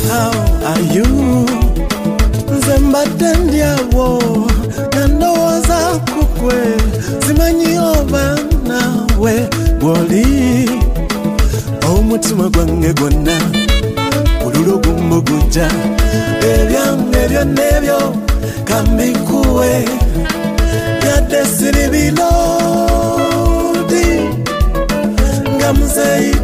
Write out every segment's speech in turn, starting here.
how are you? Nzemba tendia wo nandoza kukwe zimanyi oba nawe bwoli omutima gwange gwonna ululo gumuguja ebyange nebyo kamikuwe yadde siri bilodi ngamuzei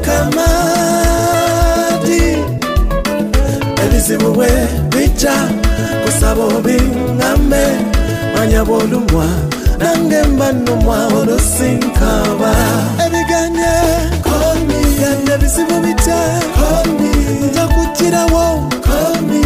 kamadi ebizibu bwe bija kusaba obingame manya bolumwa nange mbanumwa olusinkaba ebiganye komi yadde ebizibu bita komi njakukirawo komi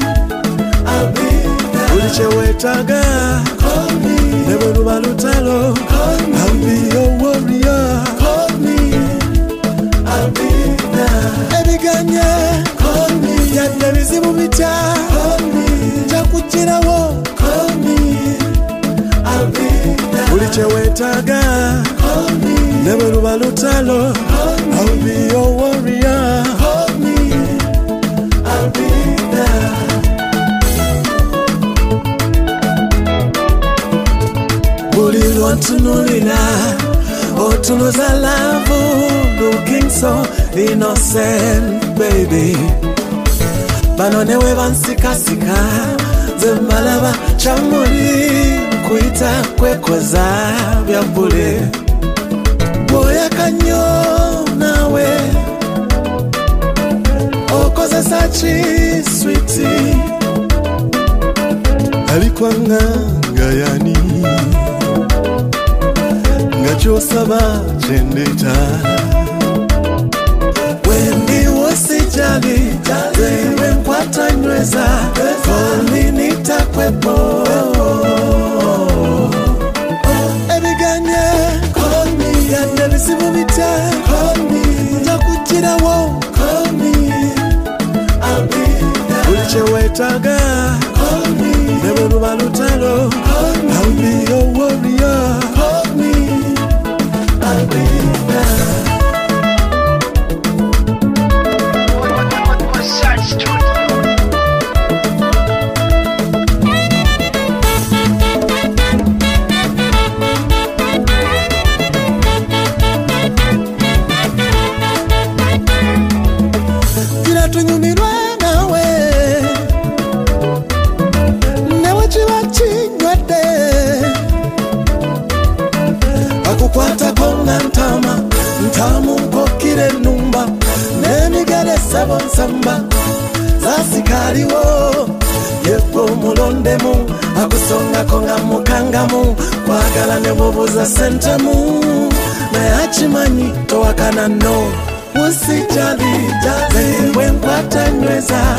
ulichewetaga komi nebo lubalutalo komi I'll be your warrior komi I'll be there ebiganye komi yadde ebizibu bita komi njakukirawo komi I'll be there ulichewetaga komi nebo lubalutalo I'll be your warrior komi I'll be there Wantunulina, otunuza love, looking so innocent, baby. Banonewe bansikasika, zembalaba chamuri, kuita kwekweza byabule. Boya kanyo nawe, okoze sachi sweetie. Alikwanga ngayani. Ngachosaba chendeta Wendi wasijali Zewe mkwata nyweza Koli nitakwepo Ebiganye Komi yadde bizibu bita Komi njakukira wo Komi I'll be there ulichewetaga Komi nebo lubalutalo I'll be your warrior Komi I'll be there. Kila tunyumirwe nawe newe chiwa chinywede akukwata konga ntama ntamu mpokire numba nemigere sebo nsamba zasikaliwo yepo mulondemu akusonga konga mukangamu kwagala nebobuza sentemu nayachimanyi towakana no usijali jaze wenkwata nyweza